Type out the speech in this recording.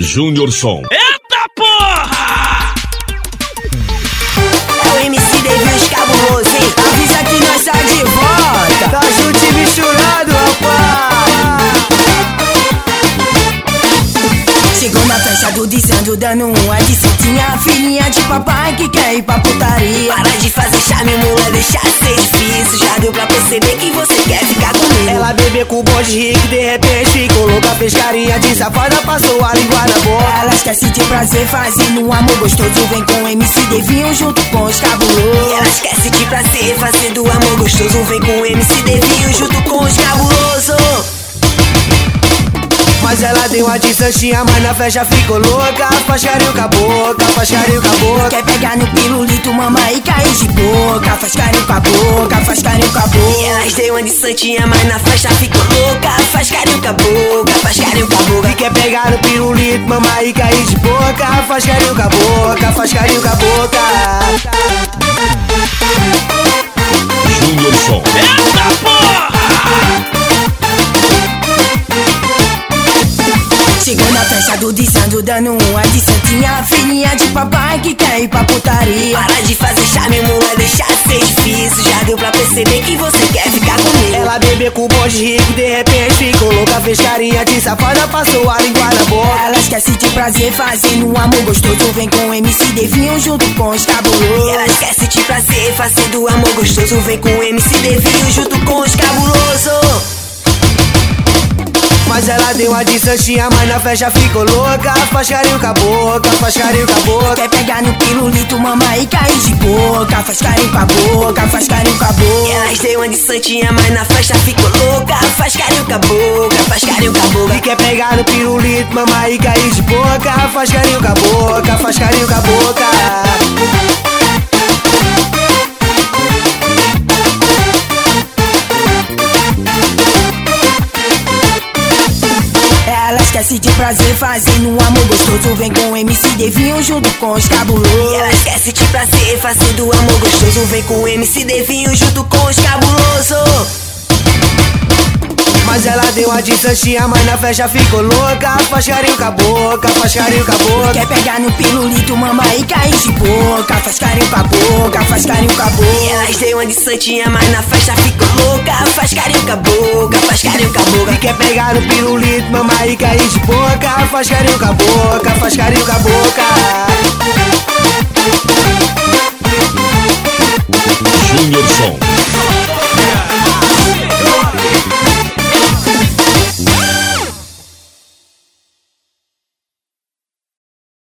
Júnior Som. Eita porra! É o MC Devios cabuloso, hein? Avisa que nós tá de volta. Tá junto e misturado, rapaz. Chegou na festa do dizendo, dando uma de santinha. Filhinha de papai que quer ir pra putaria. Para de fazer charme, mula, deixa ser difícil. Já deu pra perceber que você quer ficar comigo. Ela bebeu com o bonde rico, de repente ficou louca. Fez carinha de safada, passou a língua na boca. Ela esquece de prazer, fazendo um amor gostoso. Vem com o MC Devinho junto com os cabulosos. Ela esquece de prazer, fazendo amor gostoso. Vem com o MC Devinho junto com os cabulosos. Mas ela deu uma de santinha, mas na festa ficou louca. Faz carinho com a boca, faz carinho com a boca. Quer pegar no pirulito, mama, e cair de boca. Faz carinho com a boca, faz carinho com a boca. E elas deu uma de santinha, mas na festa ficou louca. Faz carinho com a boca, faz carinho com a boca. E quer pegar no pirulito, mama, e cair de boca. Faz carinho com a boca, faz carinho com a boca. Júnior Som. Eita porra! Chegou na festa do dizendo, dando uma de santinha. Filhinha de papai que quer ir pra putaria. Para de fazer charme, mula, deixa ser difícil. Já deu pra perceber que você quer ficar comigo. Ela bebeu com o bonde rico, de repente ficou louca. Fez carinha de safada, passou a língua na boca. Ela esquece de prazer, fazendo um amor gostoso. Vem com o MC Devinho junto com os cabulosos. Ela esquece de prazer, fazendo amor gostoso. Vem com o MC Devinho junto com os cabulosos. Mas ela deu uma de santinha, mas na festa ficou louca. Faz carinho com a boca, faz carinho com a boca. Quer pegar no pirulito, mama, e cair de boca. Faz carinho com a boca, faz carinho com a boca. E elas deu uma de santinha, mas na festa ficou louca. Faz carinho com a boca, faz carinho com a boca. E quer pegar no pirulito, mama, e cair de boca. Faz carinho com a boca, faz carinho com a boca. Ela esquece de prazer, fazendo um amor gostoso. Vem com o MC Devinho junto com os cabulosos. Ela esquece de prazer, fazendo amor gostoso. Vem com o MC Devinho junto com os cabulosos. Mas ela deu uma de santinha, mas na festa ficou louca. Faz carinho com a boca, faz carinho com a boca. Quer pegar no pirulito, mama, e cair de boca. Faz carinho com a boca, faz carinho com a boca. E elas deu uma de santinha, mas na festa ficou louca. Faz carinho com a boca, faz carinho com a boca. E quer pegar no pirulito, mama, e cair de boca. Faz carinho com a boca, faz carinho com a boca. Júnior Som.